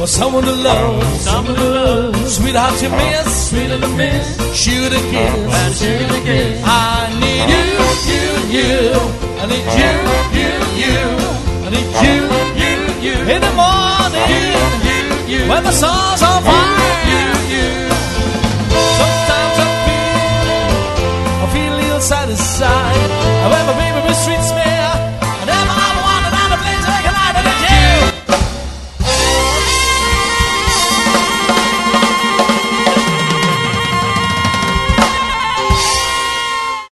for someone to love, sweetheart to miss, shoot a kiss. I need you, I need you, I need you, in the morning, when the sun's on fire. Sometimes I feel a little side to side. However, baby, the streets man.